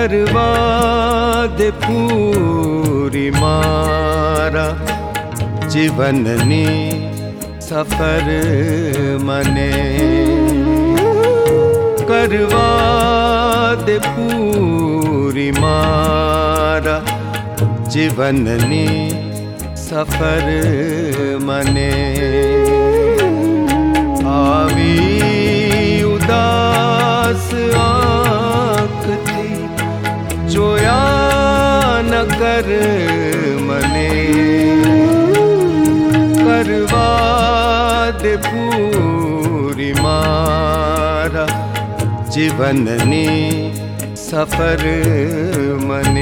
करवा दे पूरी मारा जीवननी सफर मने। करवा दे पूरी मारा जीवननी सफर मने। आवी उदास आँख थी जोया न कर मने। करवा दे पूरी मारा जीवननी सफर मने।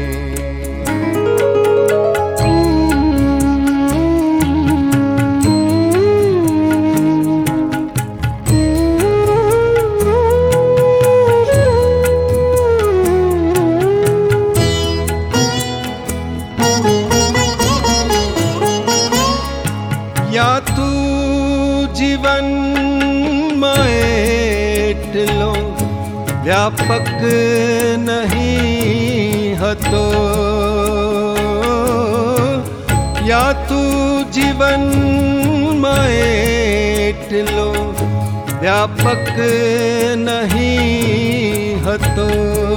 या तू जीवन में लो व्यापक नहीं हतो। या तू जीवन में लो व्यापक नहीं हतो।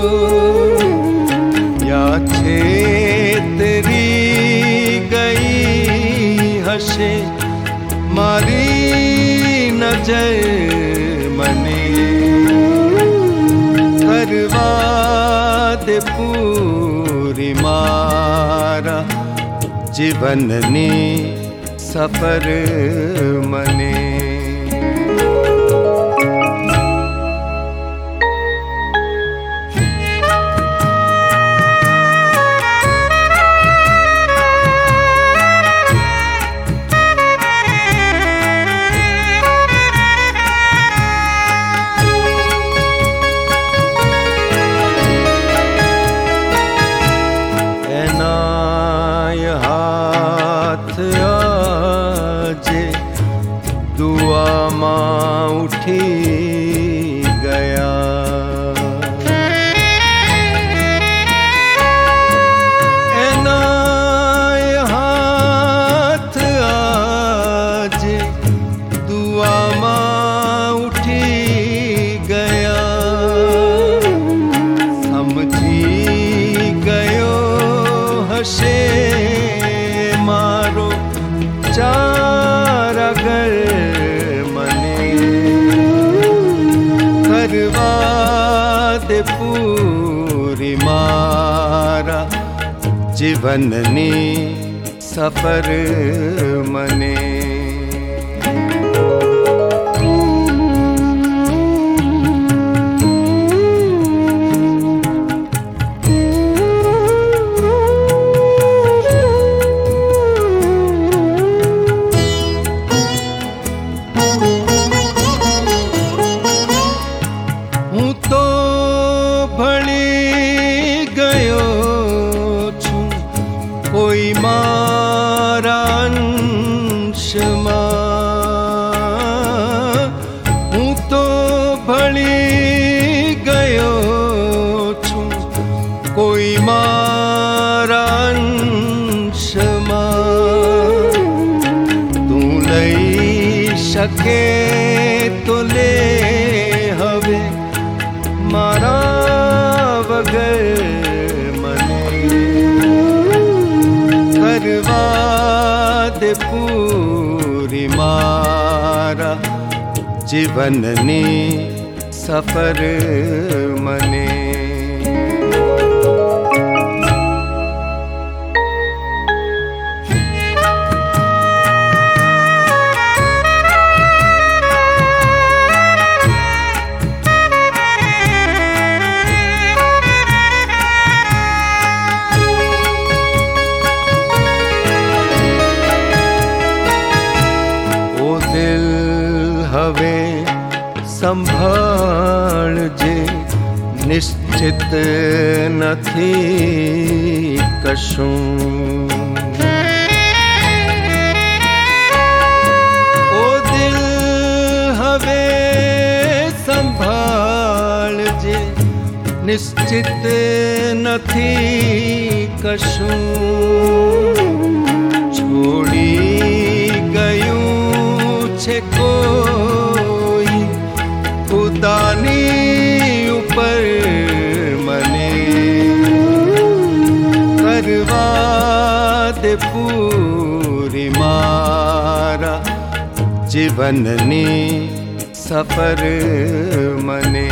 या छेतरी गई हशे मारी नजर मने। करवा दे पूरी मारा जीवननी सफर मने। आजे दुआ माँ उठी गया। एनाय हाथ आजे दुआ माँ उठी गया। समझी गयो हशे मारो चारा घर मने। करवा दे पूरी मारा जीवननी सफर मने। हूँ तो भली गयो छू कोई मारा अंश मां। हूँ तो भली गयो छू कोई मारा अंश मां। तू लई शके तो ले हवे मारा वगर मने। करवा दे पूरी मारा जीवननी सफर मने। हवे संभाल जे निश्चित नथी कशूं। ओ दिल हवे संभाल जे નિશ્ચિત નથી કશું, છોડી ગયું છે કોઈ ખુદાની ઉપર મને, કરવા દે પૂરી મારા જીવનની સફર મને.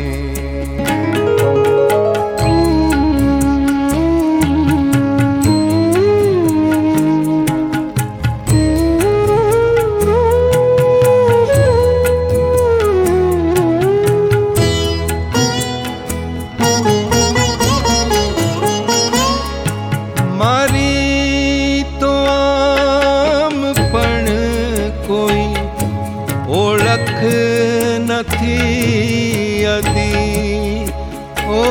મારી તો આમ પણ કોઈ ઓળખ નથી અદી, ઓ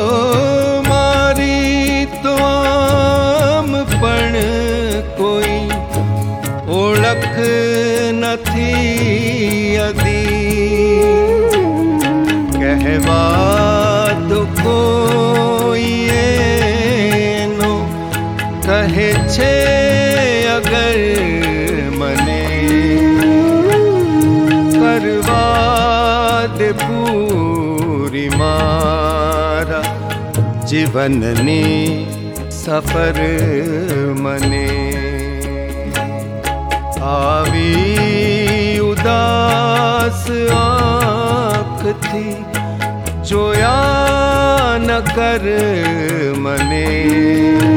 મારી તો આમ પણ કોઈ ઓળખ નથી અદી, કહેવા તો કોઈ એનો કહે છે અગર મને, કરવા દે પૂરી મારા જીવનની સફર મને. આવી ઉદાસ આંખથી જોયા ન કર મને,